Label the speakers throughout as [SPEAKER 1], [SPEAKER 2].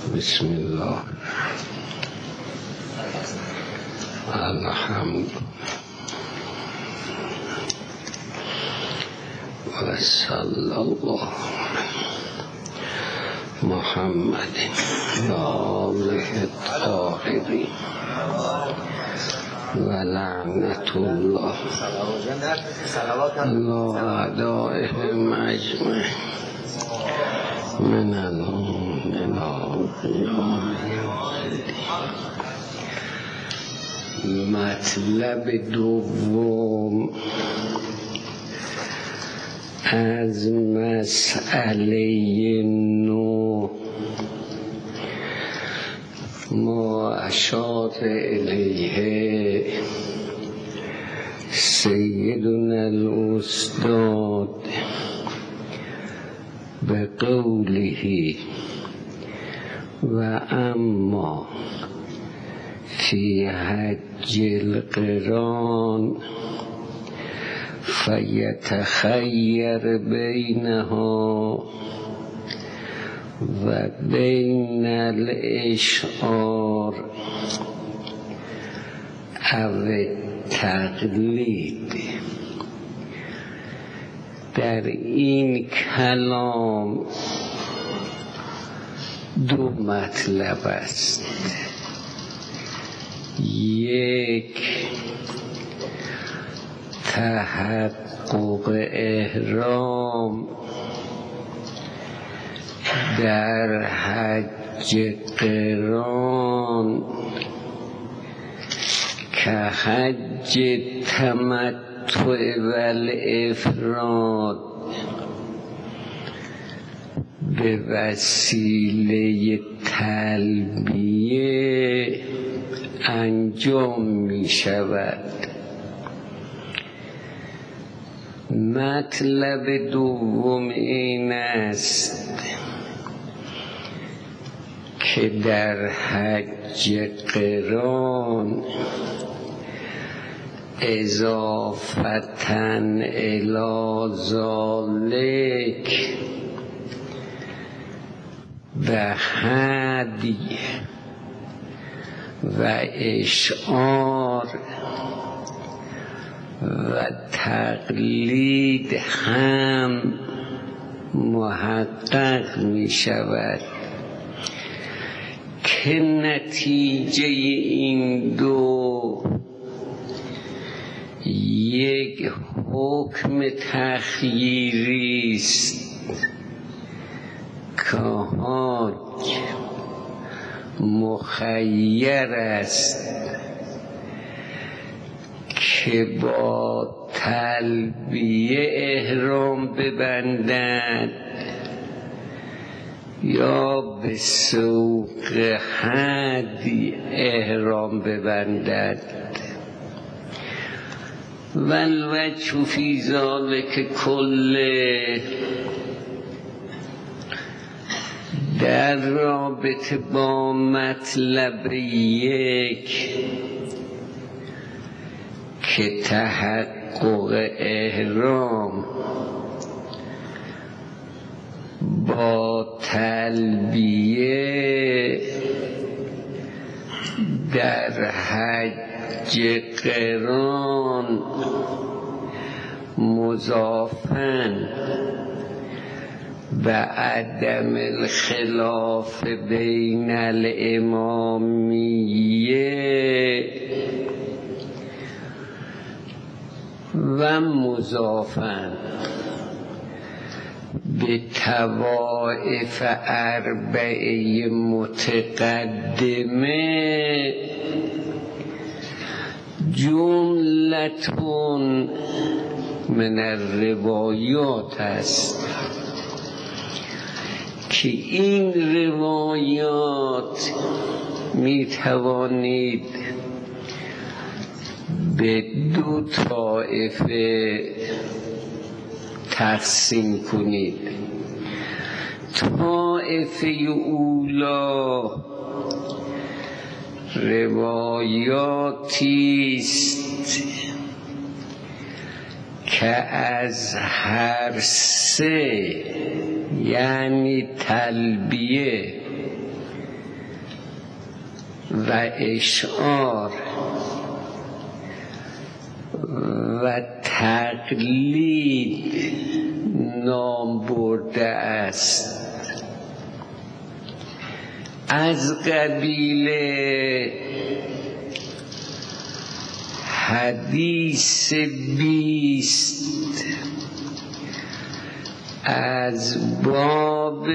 [SPEAKER 1] بسم الله الحمد و صلی الله محمد و آله الطاهرین و لعنت الله علی اعدائهم اجمعین من الان الی قیام مطلب دوم از مسئله نو ما اشار الیه سیدنا الاستاد به قوله و اما فی حج القران فیتخیر بینها و بین الاشعار او تقلید. در این کلام دو مطلب است. یک، تحقق احرام در حج قران که حج تمتع و الافراد به وسیله تلبیه انجام می شود. مطلب دوم این است که در حج قران اضافةً الی ذلک به هدی و اشعار و تقلید هم محقق می شود که نتیجه این دو یک حکم تخییری است که حاج مخیر است که با تلبیه احرام ببندد یا به سوق هدی احرام ببندد. والوجه فی ذلک کله، در رابطه با مطلب یک که تحقق احرام با تلبیه در حج قران مضافاً و عدم الخلاف بین الامامیه و مضافاً به طوائف اربعه متقدمه جملتون من الروایات است که این روایات می توانید به دو طایفه تقسیم کنید. طایفه اولا روایاتی است که از هر سه یعنی تلبیه و اشعار و تقلید نام برده است. از قبیل حدیث 20 از باب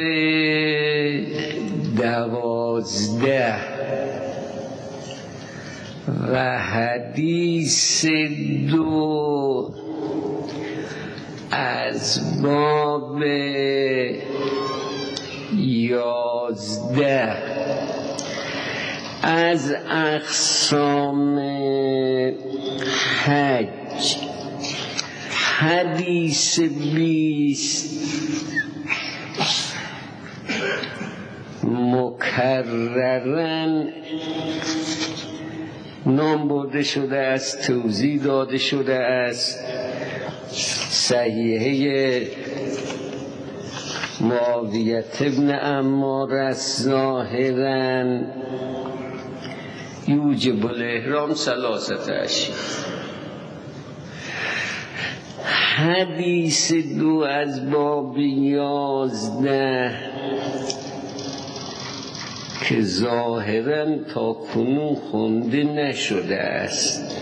[SPEAKER 1] 12 و حدیث 2 از باب 11 از اقسام حج. حدیث 20 مکررن نام برده شده است، توضیح داده شده است. صحیحه معاویه ابن عمار است. ظاهرا یوجب الاحرام 3 اشیاء. حدیث 2 از باب 11 که ظاهرا تا کنون خونده نشده است،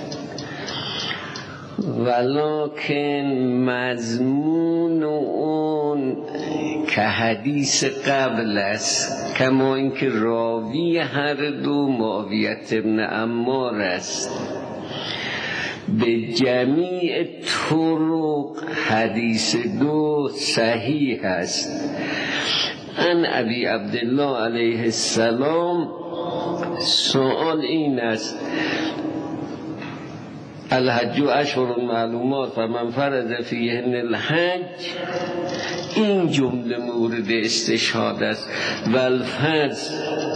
[SPEAKER 1] ولکن مضمون اون که حدیث قبل است، کما اینکه راوی هر دو معاویه ابن عمار است. به جمیع طرق حدیث 2 صحیح است. ان ابی عبدالله علیه السلام، سوال این است: الحج اشهر معلومات فمن فرض فیهن الحج، این جمله مورد استشهاد است. والفرض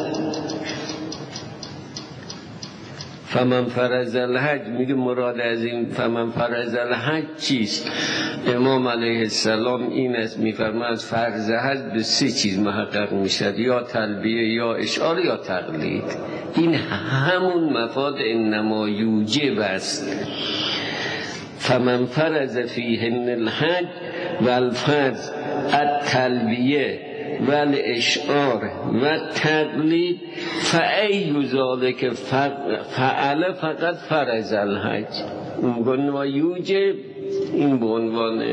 [SPEAKER 1] فمن فرض الحج، میگه مراد از این فمن فرض الحج چیست؟ امام علیه السلام این است، میفرماید فرض حج به 3 چیز محقق میشد: یا تلبیه، یا اشعار، یا تقلید. این همون مفاد انما یوجب است. فمن فرض فیهن الحج والفرض التلبیه و الاشعار و تقلید، فای ذالک فعل فقط فرض الحج. اون یوجب، این به عنوان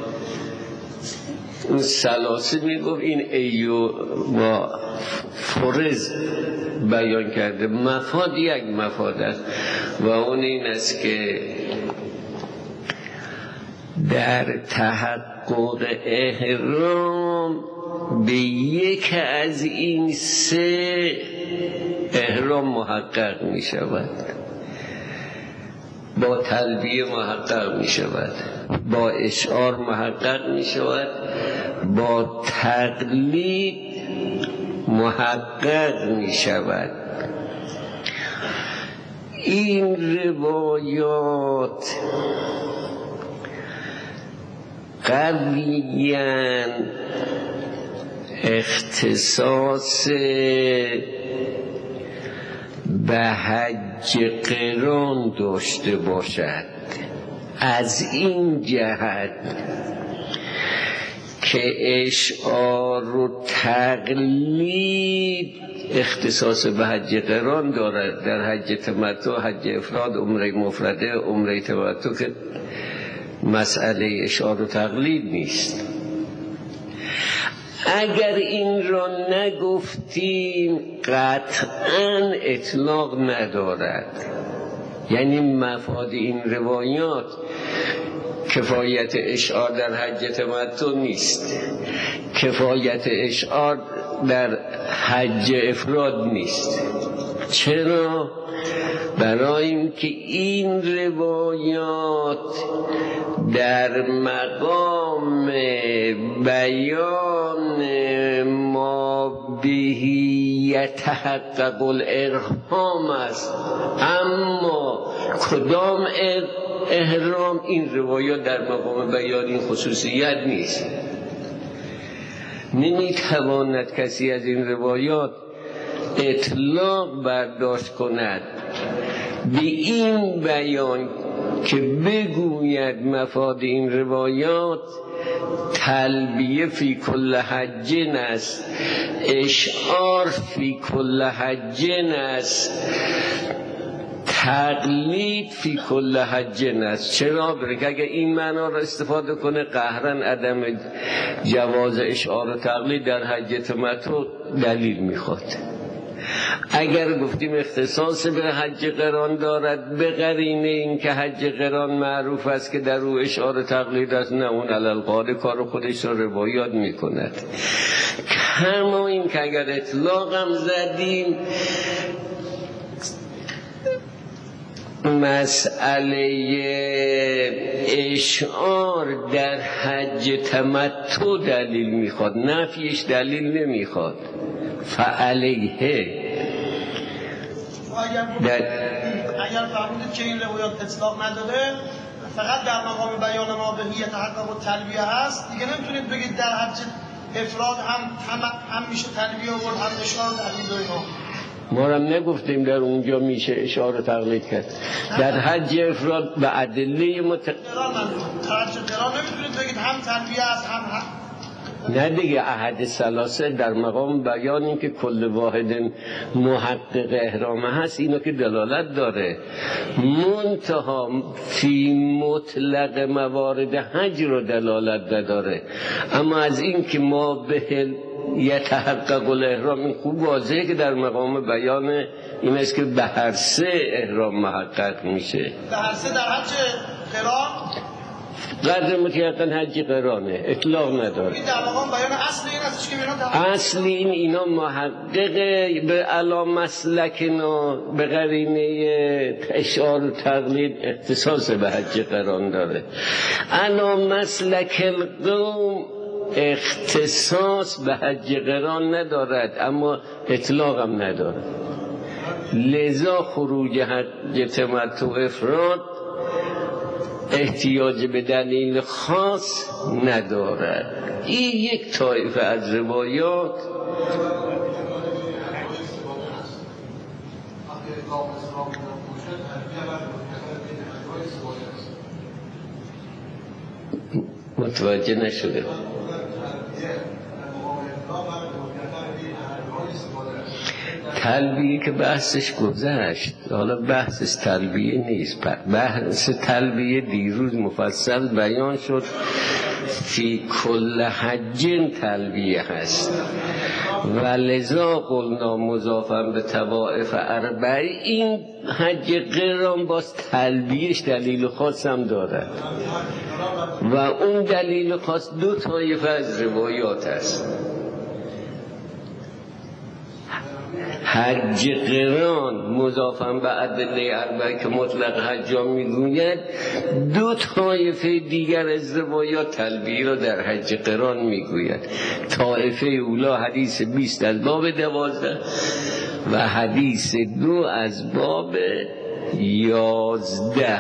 [SPEAKER 1] اون سلاسه میگفت، این ایو با فرض بیان کرده. مفاد یک مفاد است و اون این است که در تحقق احرام به یک از این 3 احرام محقق می شود. با تلبیه محقق می شود، با اشعار محقق می شود، با تقلید محقق می شود. این روایات قویاً اختصاص به حج قران داشته باشد، از این جهت که اشعار و تقلید اختصاص به حج قران دارد. در حج تمتع، حج افراد، عمره مفرده، عمره تمتع که مسئله اشعار و تقلید نیست. اگر این را نگفتیم قطعاً اطلاق ندارد. یعنی مفاد این روایات کفایت اشعار در حج تمتع نیست، کفایت اشعار در حج افراد نیست. چرا؟ برای اینکه این روایات در مقام بیان ما بهی یتحقق الارهام است، اما کدام احرام؟ این روایات در مقام بیان این خصوصیت نیست. نمیتواند کسی از این روایات اطلاق برداشت کند به این بیان که بگوید مفاد این روایات تلبیه فی کل حجن است، اشعار فی کل حجن است، تقلید فی کل حجن است. چرا؟ برای اگر این معنا را استفاده کنه قهرن عدم جواز اشعار و تقلید در حج تمتع دلیل میخواد. اگر گفتیم اختصاص به حج قران دارد به قرینه این که حج قران معروف است که در او اشعار تقلید است، نه اون علالقاعده کار خودش را روایات میکند. کما این که اگر اطلاق هم زدیم مسئله اشعار در حج تمتع دلیل میخواد، نفیش دلیل نمیخواد. فعلیه
[SPEAKER 2] اگر فرمودید که این روایات اطلاق نداره فقط در مقام بیان ما بهیت تحقق و تلبیه هست، دیگه نمیتونید بگید در حج افراد هم میشه تلبیه و هم اشعار و تقلید و اینا.
[SPEAKER 1] ما هم نگفتیم در اونجا میشه اشعار و تقلید کرد. در حج افراد به ادله
[SPEAKER 2] حج قران نمیتونید بگید هم تلبیه است هم
[SPEAKER 1] نه دیگه. احد ثلاثه در مقام بیان این که کل واحد محقق احرام هست، اینو که دلالت داره. منتها فی مطلق موارد حج رو دلالت نداره. اما از این که ما به یتحقق الاحرام، این خوب واضحه که در مقام بیان این است که به هر سه احرام محقق میشه.
[SPEAKER 2] به هر سه در حج قران
[SPEAKER 1] قدر متیقن حج قرانه، اطلاق نداره.
[SPEAKER 2] این در مقام بیان اصل این است که
[SPEAKER 1] اصل اینا محقق به علا مسلکنا به قرینه اشعار و تقلید اختصاص به حج قران داره. علا مسلک القوم اختصاص به حج قران ندارد اما اطلاق هم نداره. لذا خروج حج تمتع افراد احتیاج به دلیل خاص ندارد. این یک طایفه از روایات متوجه نشده. تلبیه که بحثش گذشت، حالا بحثش تلبیه نیست. بحث تلبیه دیروز مفصل بیان شد. فی کل حجن تلبیه هست و لذا قلنا مضافا به طوائف اربعه. این حج قران باز تلبیهش دلیل خاص هم دارد و اون دلیل خاص دو طایفه از روایات است. حج قران مضافاً به ادله اربعه که مطلق حجا میگوید، دو طایفه دیگر از روایات تلبیه را در حج قران میگوید. طایفه اولا حدیث 20 از باب 12 و حدیث 2 از باب 11.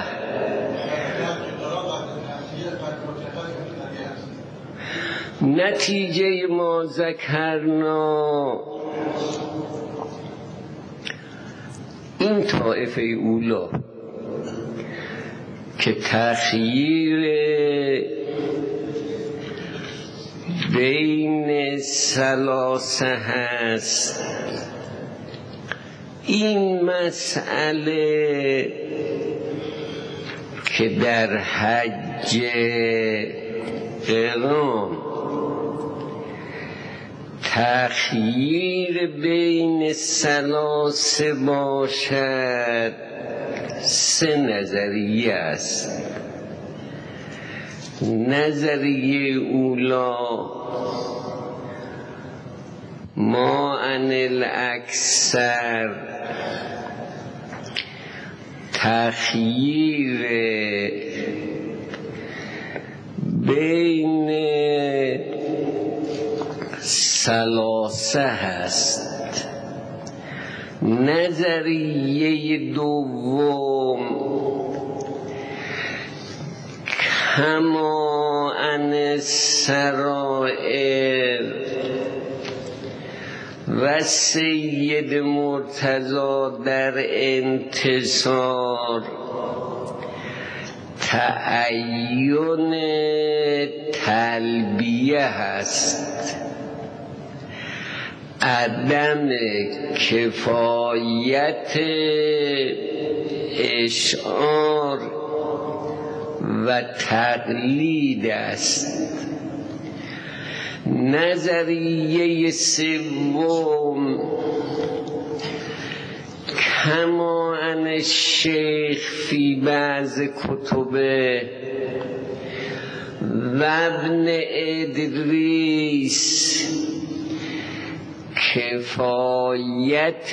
[SPEAKER 1] نتیجه ما ذکرنا این طائفه اولا که تخییر بین ثلاثه هست، این مسئله که در حج قران تخییر بین ثلاثه باشد، سه نظریه است. نظریه اولا ما ان الاکثر تخییر بین ثلاثه هست. نظریه دوم کما ان سرائر و سید مرتضی در انتصار تعین تلبیه هست، عدم کفایت اشعار و تقلید است. نظریه سوم کما ان الشیخ فی بعض کتبه و ابن ادریس کفایت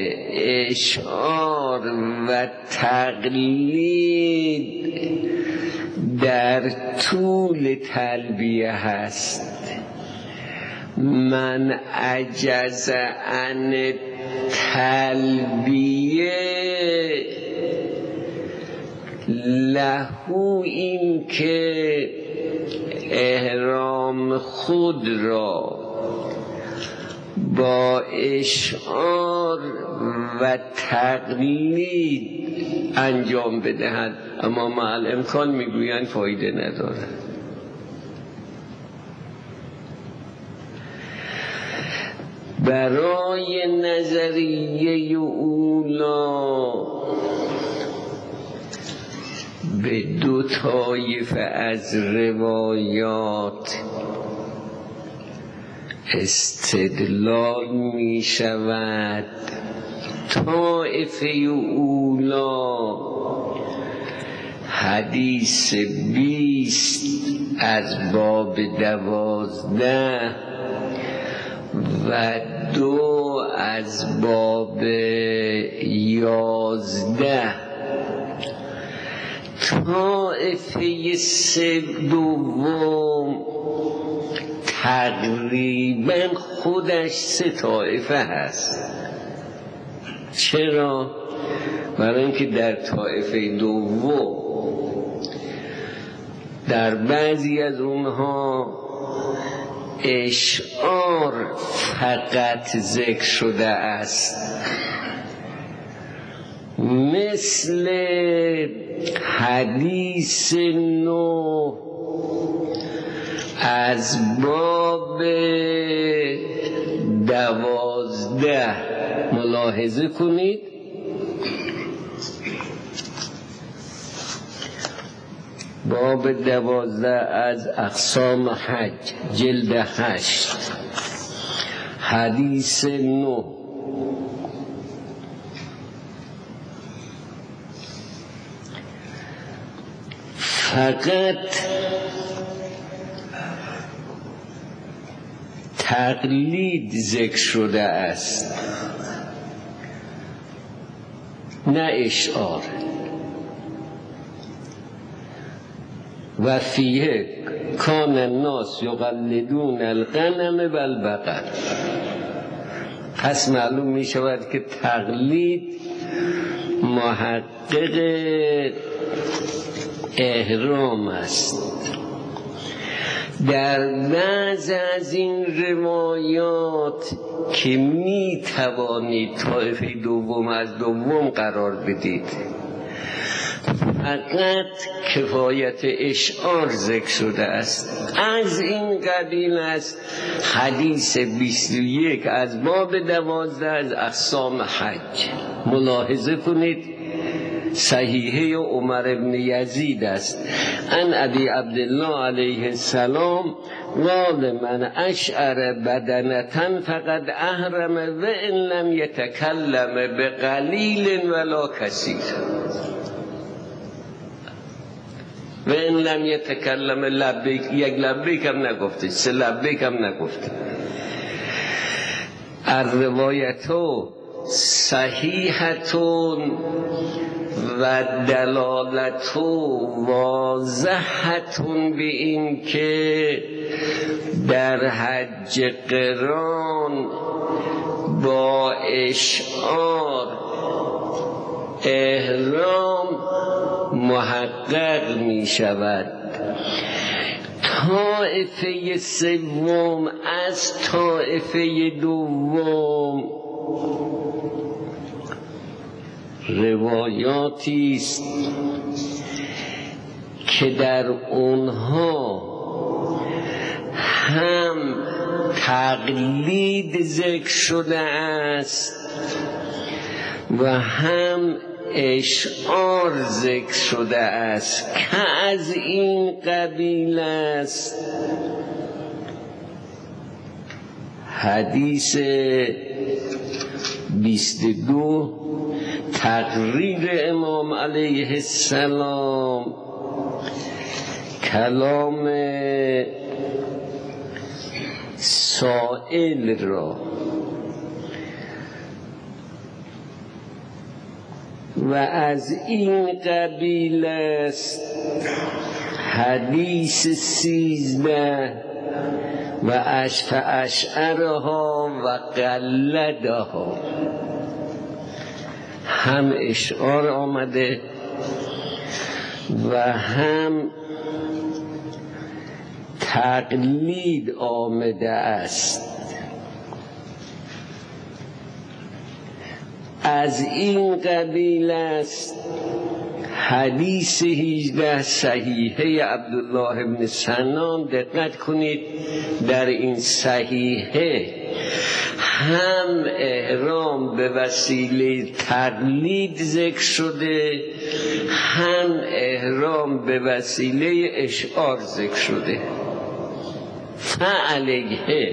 [SPEAKER 1] اشعار و تقلید در طول تلبیه هست. من عجز عن تلبیه لهو، این که احرام خود را با اشعار و تقلید انجام بدهد، اما مع الامکان میگویند فایده ندارد. برای نظریه اولا به دو طایفه از روایات استدلال می شود. طایفه اولا حدیث 20 از باب 12 و 2 از باب 11. طایفه دوم تقریبا خودش 3 طایفه هست. چرا؟ برای اینکه در طایفه دوم در بعضی از اونها اشعار فقط ذکر شده است، مثل حدیث 9 از باب 12. ملاحظه کنید باب 12 از اقسام حج جلد 8 حدیث 9. فقط تقلید ذکر شده است، نه اشعار. و فیه کان الناس یقلدون الغنم و البقر. پس معلوم می شود که تقلید محقق احرام است. در بعض از این روایات که می توانید طایفه دوم از دوم قرار بدید، فقط کفایت اشعار ذکر شده است. از این قبیل است حدیث 21 از باب 12 از اقسام حج. ملاحظه کنید صحیحه عمر بن یزید است. ان ابی عبدالله علیه السلام قال من اشعر بدنة فقد احرم و ان لم یتکلم بقلیل ولا کثیر. و ان لم یتکلم لبیک، یک لبیک هم نگفته، 3 لبیک هم نگفته. الروایتو صحیحتون و دلالتو واضحتون به این که در حج قران با اشعار احرام محقق می شود. طائفه سوم از طائفه دوم روایاتی است که در اونها هم تقلید ذکر شده است و هم اشعار ذکر شده است که از این قبیل است. حدیث 22 تقریر امام علیه السلام، کلام سائل را و از این قبیل است. حدیث 13 و اشعرها و قلدها، هم اشعار آمده و هم تقلید آمده است. از این قبیل است حدیث 18 صحیحه عبدالله بن سنان. دقت کنید، در این صحیحه هم احرام به وسیله تقلید ذکر شده، هم احرام به وسیله اشعار ذکر شده. فعلیه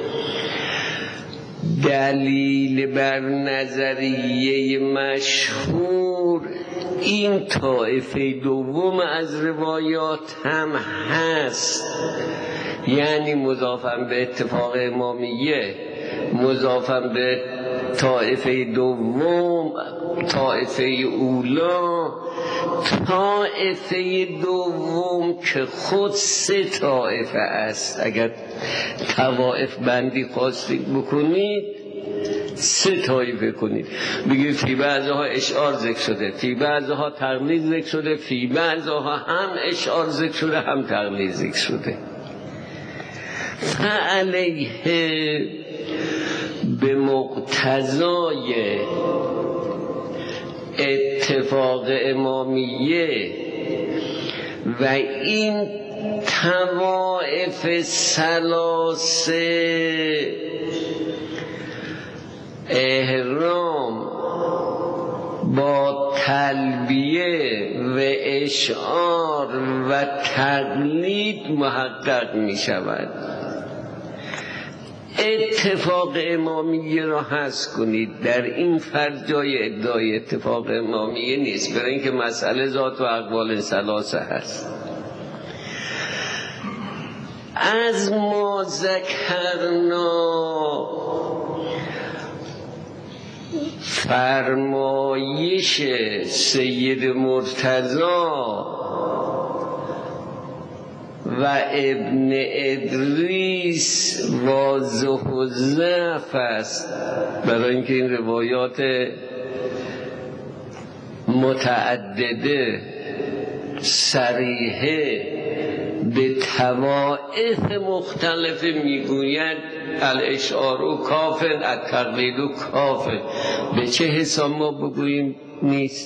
[SPEAKER 1] دلیل بر نظریه مشهور این طایفه دوم از روایات هم هست، یعنی مضافم به اتفاق امامیه، مضافم به طایفه دوم، طایفه اولا، طایفه دوم که خود 3 طایفه است. اگر طوائف بندی خواستید بکنید 3 طایفه کنید، بگید فی بعضها اشعار ذکر شده، فی بعضها تقلید ذکر شده، فی بعضها هم اشعار ذکر شده هم تقلید ذکر شده. فعلیه به مقتضای اتفاق امامیه و این طوائف ثلاثه احرام با تلبیه و اشعار و تقلید محقق می شود. اتفاق امامیه را حذف کنید. در این فرض جای ادعای اتفاق امامیه نیست، برای اینکه مسئله ذات و اقوال ثلاثه هست. از ما ذکرنا فرمایش سید مرتضی و ابن ادریس واضح و ضعف است، برای اینکه این روایات متعدده صریحه به طوائف مختلف میگوید الاشعار و کافر، التقلید و کافر. به چه حساب ما بگوییم نیست؟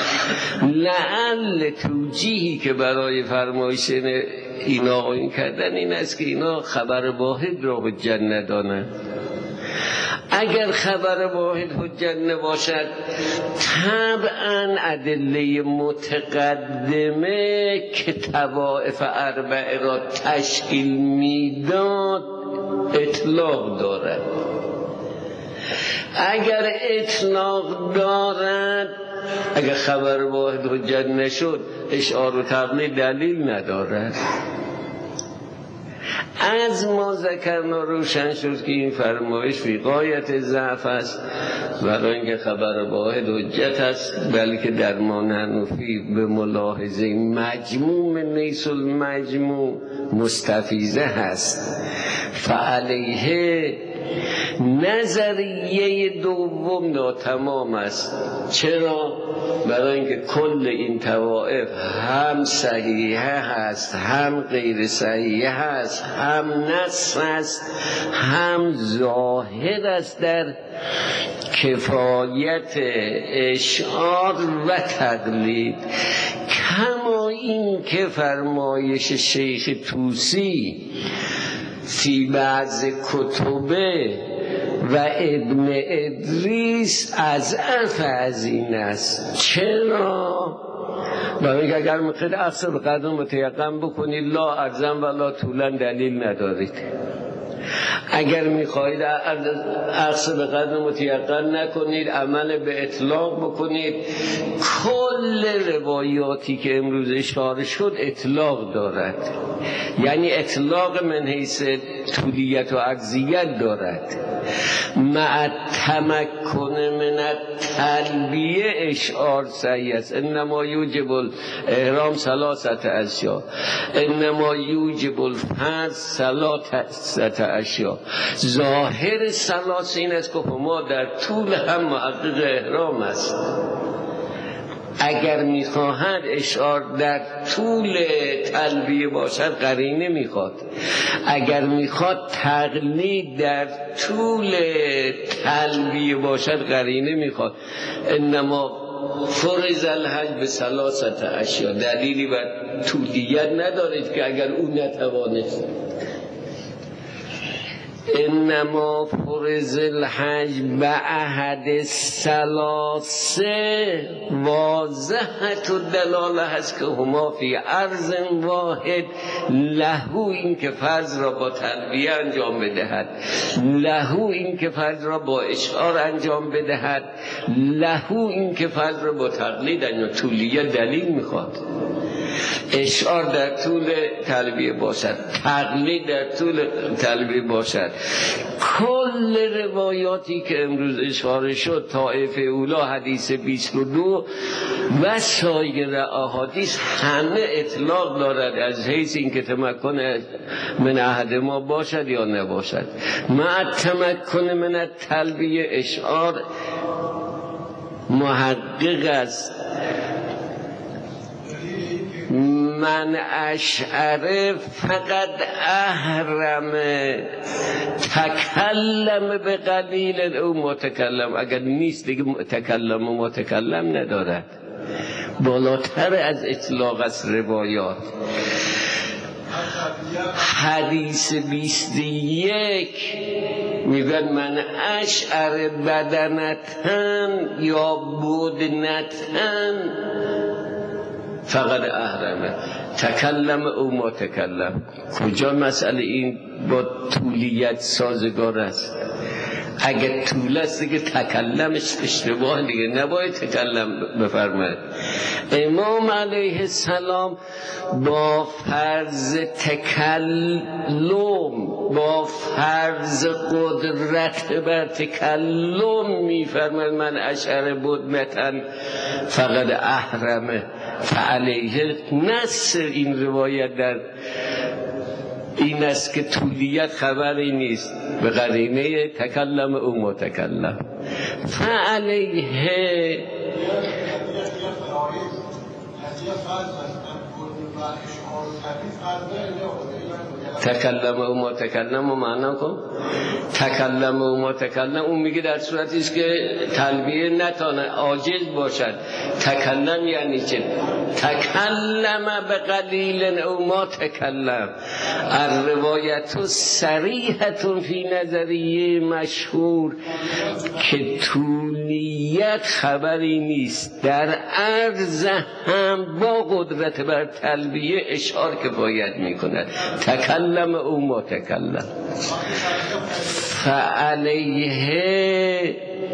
[SPEAKER 1] لعل توجیهی که برای فرمایش اینا این کردن این است که اینا خبر واحد را حجت ندانند. اگر خبر واحد حجت نباشد طبعا ادله متقدمه که طوائف اربعه را تشکیل میداد اطلاق دارد. اگر اطلاق دارد، اگر خبر واحد حجت نشد، اشعار و تقلید دلیل ندارد. از ما ذکرنا روشن شد که این فرمایش فی غایت ضعف است، برای اینکه خبر واحد حجت است، بلکه در ما نحنفی به ملاحظه مجموع نیس المجموع مستفیضه هست. فعلیه نظریه دوم ناتمام است. چرا؟ برای اینکه کل این طوائف هم صحیحه هست، هم غیر صحیحه هست، هم نص است، هم ظاهر است در کفایت اشعار و تقلید. کما این که فرمایش شیخ طوسی فی بعض کتبه و ابن ادریس از این است. چرا؟ برای اینکه اگر میخواید اخذ بقدر متیقن بکنید لا ارزم و لا طولا دلیل ندارید. اگر میخواهید اخذ به قدر متیقن نکنید، عمل به اطلاق بکنید. کل روایاتی که امروز اشاره شد اطلاق دارد، یعنی اطلاق من حیث طولیت و عجزیت دارد. مع تمکن من التلبیه اشعار صحیح است. انما یوجب الاحرام ثلاثه اشیاء، انما یوجب الفرض ثلاثه اشیاء. ظاهر ثلاث این است که ما در طول هم محقق احرام است. اگر میخواهد اشعار در طول تلبیه باشد قرینه میخواد. اگر میخواد تقلید در طول تلبیه باشد قرینه میخواد. انما فرض الحج به ثلاثه اشیاء. دلیلی بر طولیت ندارید که اگر او نتوانست. انما فرض الحج به احد الثلاثه واضحت الدلاله هست که هما فی عرض واحد له این که فرض را با تلبیه انجام بدهد، له این که فرض را با اشعار انجام بدهد، له این که فرض را با تقلید انجام. طولیه دلیل میخواد. اشعار در طول تلبیه باشد، تقلید در طول تلبیه باشد. کل روایاتی که امروز اشاره شد، طائفه اولا حدیث 22 و سایر احادیث همه اطلاق دارد از حیث این که تمکن من احد ما باشد یا نباشد. مع تمکن من التلبیه اشعار محقق است. من اشعر فقط احرم تکلم به قلیل او متکلم. اگر نیست دیگه تکلم و متکلم ندارد. بالاتر از اطلاق از روایات. حدیث 21 میگن من اشعر بدنتن یا بودنتن فقط احرمه تکلم او متکلم. کجا مسئله این با طولیت سازگار است؟ اگه طول است دیگه تکلمش اشتباه، دیگه نباید تکلم بفرماید. امام علیه السلام با فرض تکلم، با فرض قدرت بر تکلم میفرماید من اشعر بدنتن فقط احرمه. فعلیه نص این روایت در این است که طولیت خبری نیست به قرینه تکلم او متکلم. فعلیه تکلم او متکلم و معنا کن. تکلم او متکلم اون میگه در صورتی است که تلبیه نتانه عاجز باشد. تکلم یعنی چه؟ تکلم به قلیل او ما تکلم. الروایت صریحة فی نظریه مشهور که طولیت خبری نیست. در عرض هم با قدرت بر تلبیه اشعار کفایت میکند. تکلم او متکلم. فعلیه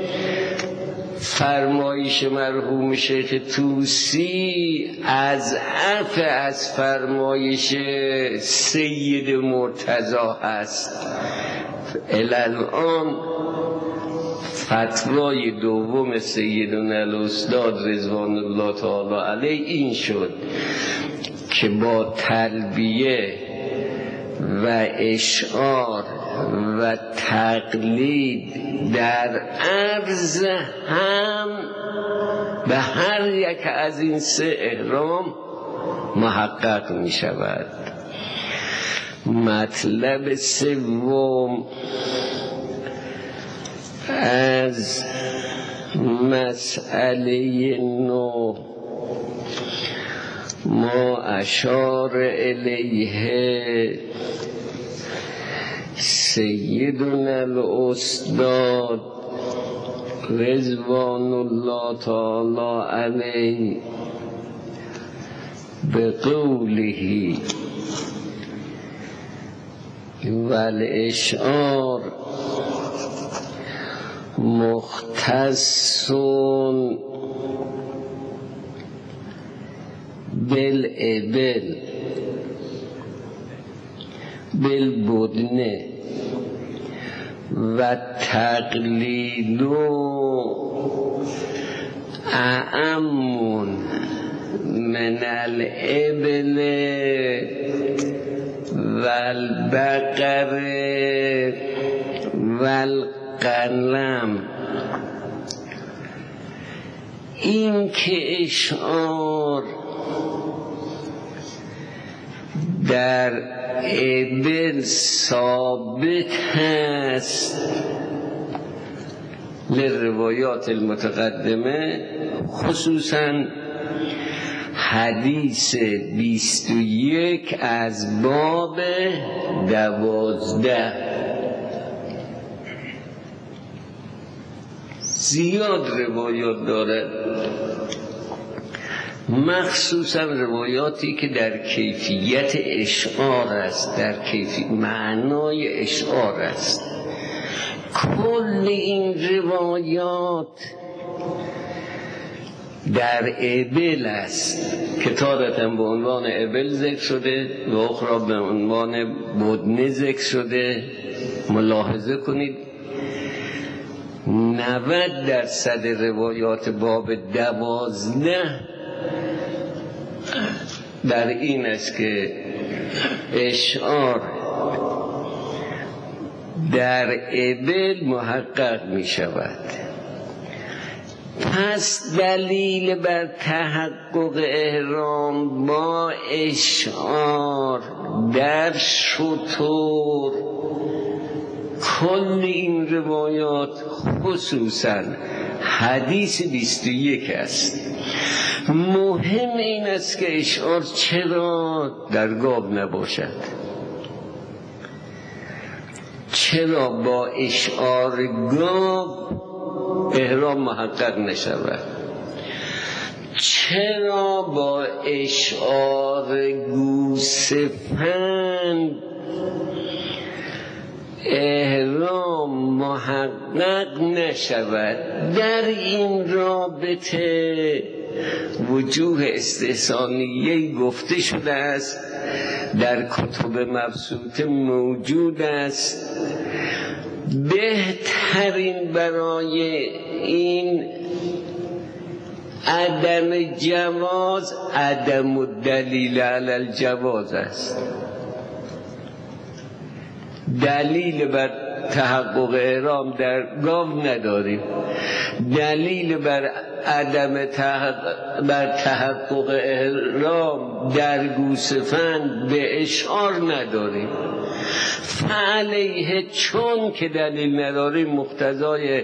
[SPEAKER 1] فرمایش مرحوم شیخ طوسی از فرمایش سید مرتضی هست. الان فتوای دوم سیدنا الاستاد رضوان الله تعالی علیه این شد که با تلبیه و اشعار و تقلید در عرض هم به هر یک از این سه احرام محقق می شود. مطلب سوم از مسئله 9 ما اشار الیه سیدنا الاستاد رضوان الله تعالی علیه بقوله والاشعار مختص بالابل بالبدن و تقلید اعم من الابل والبقر والغنم. این که اشعار در ابل ثابت هست لروایات المتقدمه، خصوصا حدیث 21 از باب 12 زیاد روایات دارد، مخصوصا روایاتی که در کیفیت اشعار است، در معنای اشعار است. کل این روایات در ابل است که تارة به عنوان ابل ذکر شده و اخرى به عنوان بدنه ذکر شده. ملاحظه کنید 90% روایات باب 12 در این است که اشعار در ابل محقق می شود. پس دلیل بر تحقق احرام با اشعار در شتر کل این روایات، خصوصا حدیث 21 است. مهم این است که اشعار چرا در گاو نباشد، چرا با اشعار گاو احرام محقق نشود، چرا با اشعار گوسفند احرام محقق نشود. در این رابطه وجوه استحسانیه گفته شده است، در کتب مبسوطه موجود است. بهترین برای این عدم جواز عدم الدلیل علی الجواز است. دلیل بر تحقق احرام در گاو نداریم، دلیل بر عدم تحقق احرام در گوسفند به اشعار نداریم. فعلیه چون که دلیل نداریم، مقتضای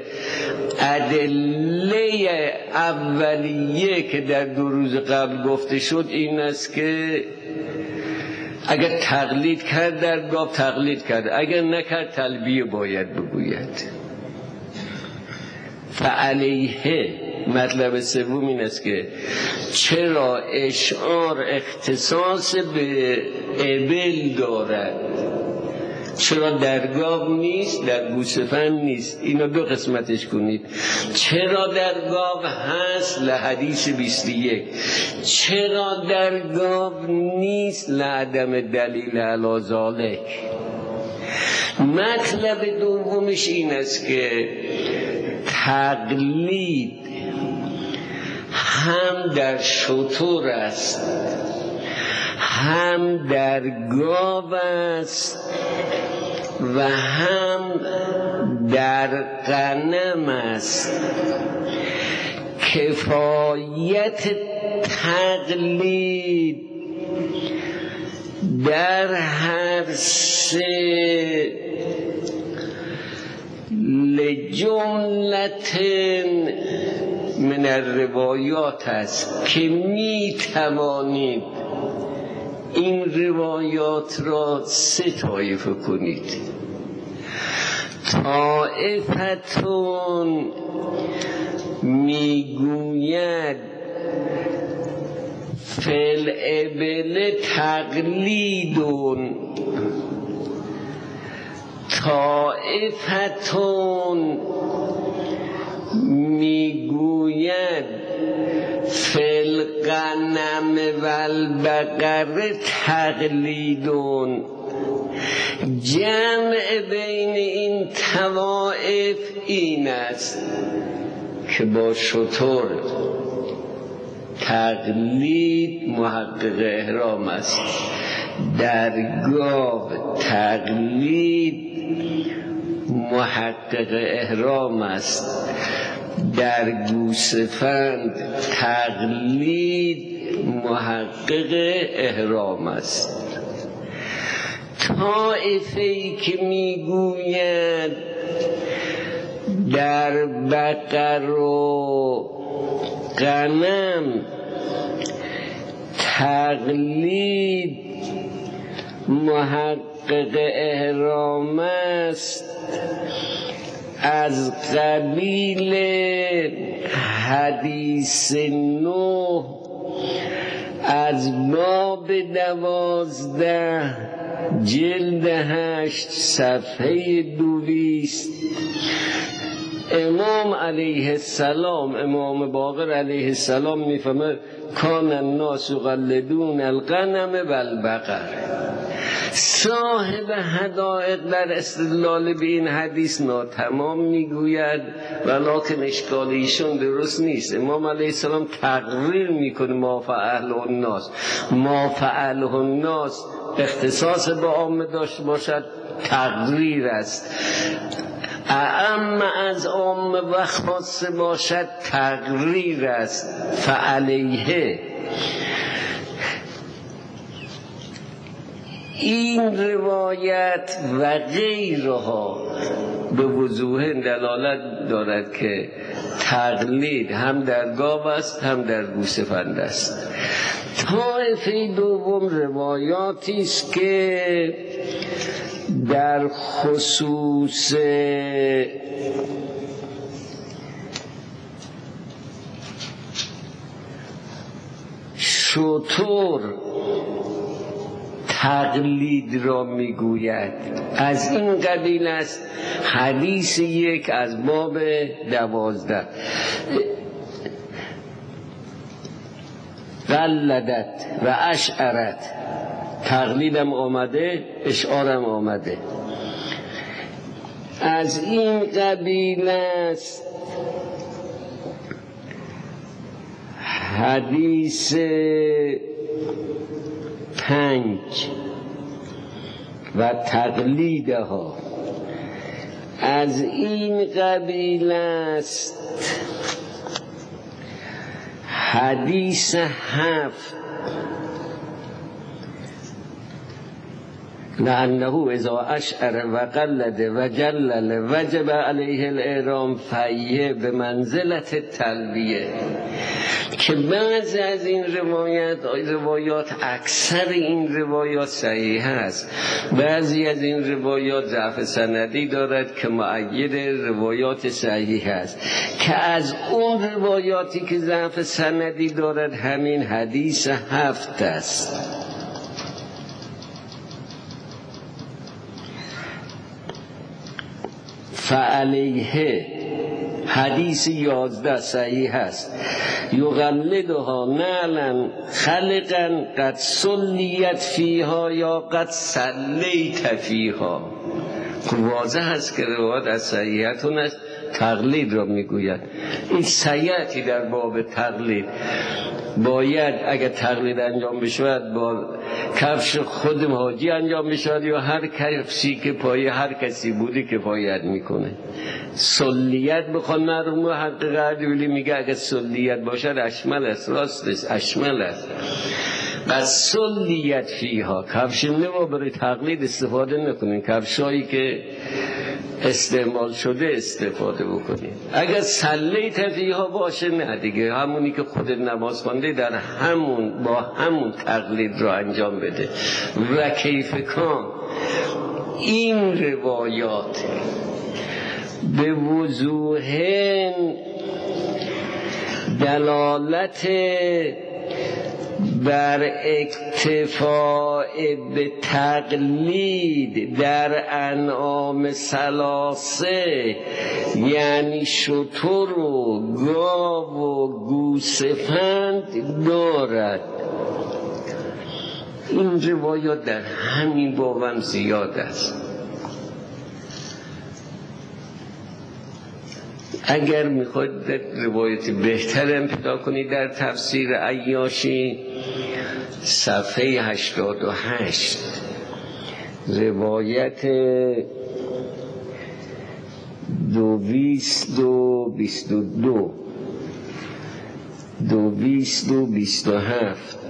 [SPEAKER 1] ادله اولیه که در 2 روز قبل گفته شد این است که اگر تقلید کرد در گاو تقلید کرد، اگر نکرد تلبیه باید بگوید. فعلیه مطلب سوم این است که چرا اشعار اختصاص به ابل دارد، چرا در گاو نیست، در گوسفند نیست. اینو 2 قسمتش کنید. چرا در گاو هست لحدیث 21، چرا در گاو نیست لعدم دلیل علی ذالک. مطلب دومش این است که تقلید هم در شتر است هم در گاو است و هم در غنم است. کفایت تقلید در هر سه لجملت من الروایات است که می توانید این روایات را سه طایفه کنید. طایفتون میگوید فل ابل تقلیدون، طایفتون میگوید فل غنم و البقر تقلیدون. جمع بین این طوائف این است که با شتر تقلید محقق احرام است، در گاو تقلید محقق احرام است، در گوسفند تقلید محقق احرام است. طایفه‌ای که میگوید در بقر و غنم تقلید محقق احرام است، از قبیل حدیث 9 از باب 12 جلد 8 صفحه 200 امام علیه السلام، امام باقر علیه السلام میفهمد کان الناس یقلدون الغنم و البقر. صاحب حدائق در استدلال به این حدیث ناتمام میگوید ولکن اشکال ایشون درست نیست. امام علیه السلام تقریر میکنه ما فعله الناس، ما فعله الناس اختصاص به عامه داشته باشد تقریر است، اعم از عامه و خاص باشد تقریر است. فعلیه این روایت و غیرها به وضوح دلالت دارد که تقلید هم در گاو است هم در گوسفند است. طایفه دوم روایاتی است که در خصوص شتر تقلید را میگوید. از این قبیل است حدیث 1 از باب 12 قلدت و اشعرت، تقلیدم آمده اشعارم آمده. از این قبیل است حدیث 5 و تقلیدها. از این قبیل است حدیث 7 لأنه اذا اشعر و قلد و جلل وجب علیه الاحرام فیه به منزلت تلبیه، که بعضی از این روایات اکثر این روایات صحیح است، بعضی از این روایات ضعف سندی دارد که مؤید روایات صحیح است، که از اون روایاتی که ضعف سندی دارد همین حدیث 7 است. فعلیه حدیث 11 صحیح است. یقلدها نعلا خلقا قد سلیت فیها یا قد سلیت فیها. واضح است که روایت از صحیحتون است تقلید را میگوید. این سیعتی در باب تقلید باید اگر تقلید انجام بشود با کفش خود حاجی انجام بشود یا هر کفشی که پای هر کسی بوده کفایت میکنه. سلیت بخوان مرحوم حق اردبیلی میگه اگر سلیت باشد اشمل است، راستش اشمل است. بس سلیت فیها، کفش نما برای تقلید استفاده نکنین، کفشایی که استعمال شده استفاده بکنید. اگر سلیت فیها باشه نه دیگه، همونی که خود نماز خوانده در همون با همون تقلید رو انجام بده. و کیف کان، این روایات به وضوح دلالت بر اکتفاء به تقلید در انعام ثلاثه، یعنی شتر و گاو و گوسفند دارد. این روایات در همین بابم زیاد است. اگر میخواید روایت بهتر پیدا کنید در تفسیر عیاشی صفحه 88 روایت 222 227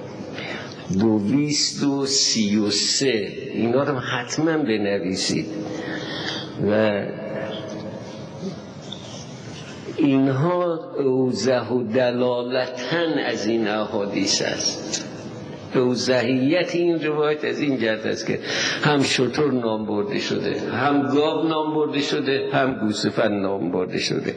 [SPEAKER 1] 233 اینا رو حتما بنویسید و اینها اوضح و دلالتن از این احادیث است. اوضحیت این روایت از این جهت است که هم شتر نام برده شده، هم گاو نام برده شده، هم گوسفند نام برده شده.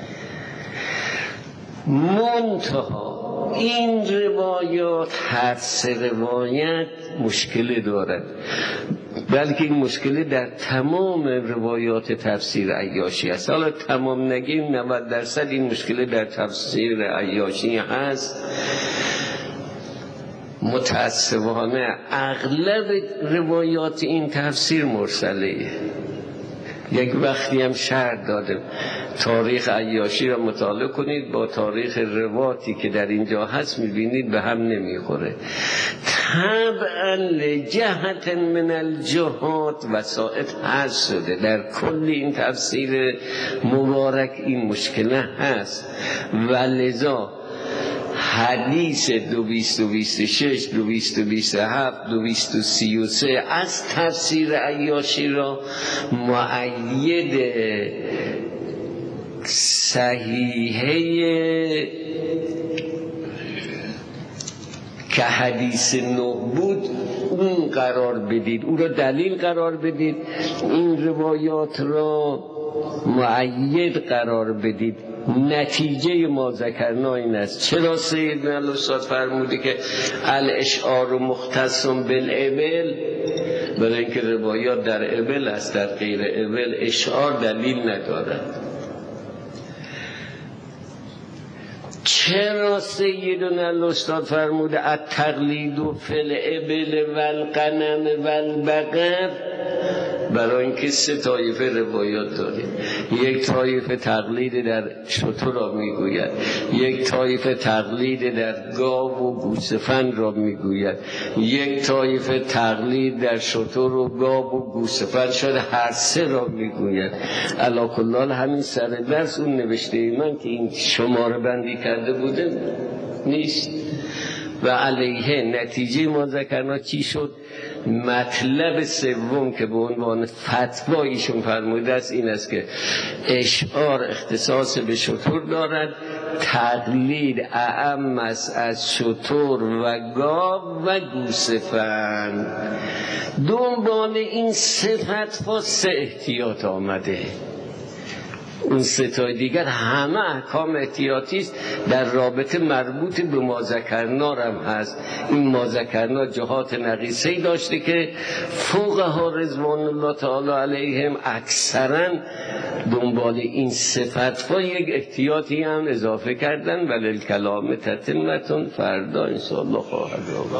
[SPEAKER 1] منتها این روایات هر سه روایت مشکل دارد، بلکه این مشکل در تمام روایات تفسیر عیاشی است. حالا تمام نگیم 90% این مشکل در تفسیر عیاشی هست. متاسفانه اغلب روایات این تفسیر مرسله. یک وقتی هم شرح داده تاریخ عیاشی را مطالعه کنید با تاریخ رواتی که در اینجا هست میبینید به هم نمیخوره. طبعا لجهت من الجهات وسائط هست شده در کل این تفسیر مبارک این مشکل هست و لذا حدیث 226 227 233 از تفسیر عیاشی را مؤید صحیحه که حدیث 9 بود اون قرار بدید، او را دلیل قرار بدید، این روایات را مؤید قرار بدید. نتیجه ما ذکرنا این است. چرا سیدنا الاستاد فرموده که الاشعار مختص بالابل؟ برای اینکه روایات در ابل است، در غیر ابل اشعار دلیل ندارد. چرا سیدنا الاستاد فرموده التقلید فی الابل والغنم والبقر؟ برای اینکه 3 طایفه روایات داریم. یک طایفه تقلید در شتر را میگوید، یک طایفه تقلید در گاو و گوسفند را میگوید، یک طایفه تقلید در شتر و گاو و گوسفند شده هر 3 را میگوید. علی کل حال همین سر درس اون نوشته من که این شماره بندی کرده بوده نیست. و علیه نتیجه ما ذکرنا چی شد؟ مطلب سوم که به عنوان فتوا ایشون فرموده است این است که اشعار اختصاص به شتر دارد، تقلید اعم است از شتر و گاو و گوسفند. دنبال این 3 فتوا 3 احتیاط آمده. اون 3 تای دیگر همه احکام احتیاطی است، در رابطه مربوط به ما ذکرنا هم هست. این ما ذکرنا جهات نقیصه‌ای داشته که فقها رضوان الله تعالی علیهم اکثرا دنبال این 3 فتوا یک احتیاطی هم اضافه کردن. وللکلام تتمتون، فردا انشاءالله خواهد آمد.